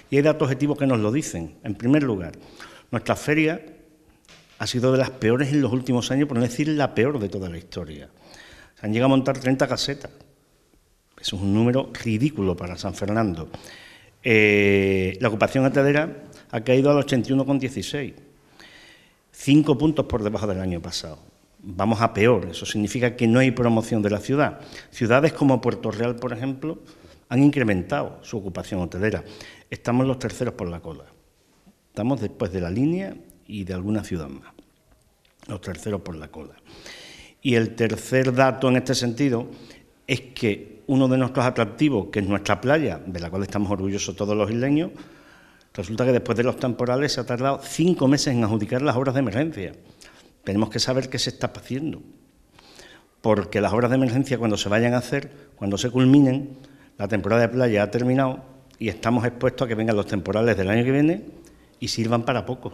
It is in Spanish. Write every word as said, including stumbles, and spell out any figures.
Y hay datos objetivos que nos lo dicen. En primer lugar, nuestra feria ha sido de las peores en los últimos años, por no decir la peor de toda la historia. Se han llegado a montar treinta casetas. Eso es un número ridículo para San Fernando. Eh, la ocupación hotelera ha caído al ochenta y uno coma dieciséis, cinco puntos por debajo del año pasado. Vamos a peor, eso significa que no hay promoción de la ciudad. Ciudades como Puerto Real, por ejemplo, han incrementado su ocupación hotelera. Estamos los terceros por la cola. Estamos después de La Línea y de alguna ciudad más. Los terceros por la cola. Y el tercer dato en este sentido es que uno de nuestros atractivos, que es nuestra playa, de la cual estamos orgullosos todos los isleños, resulta que después de los temporales se ha tardado cinco meses en adjudicar las obras de emergencia. Tenemos que saber qué se está haciendo, porque las obras de emergencia, cuando se vayan a hacer, cuando se culminen, la temporada de playa ha terminado y estamos expuestos a que vengan los temporales del año que viene y sirvan para poco.